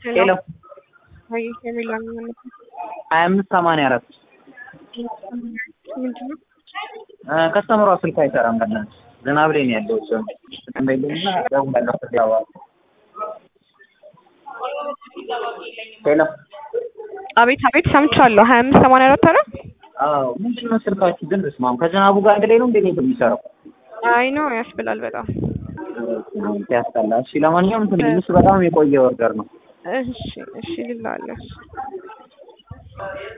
ሄሎ ወይ የሚላኝ ማለት ነው። 2584 ምንድነው? ከስተመሯ ስልክ አይሰራም። በእናትህ ዝናብ ላይ ነው ያለው። እሱ እንደይልና ደውላለሁ። ያው ሄሎ አቤት አቤት ሰምቻለሁ። 2584 አረ አዎ ምንድነው ስልካችሁ ግን በስማም ከዝናቡ ጋር አንድ ላይ ነው እንዴ የሚሰራው? አይ ነው ያስብላል በጣም ያስጠላ። እሺ ለማንኛውም ትንሽ በጣም የቆየ ኦርደር ነው። እሺ ልላለሁ።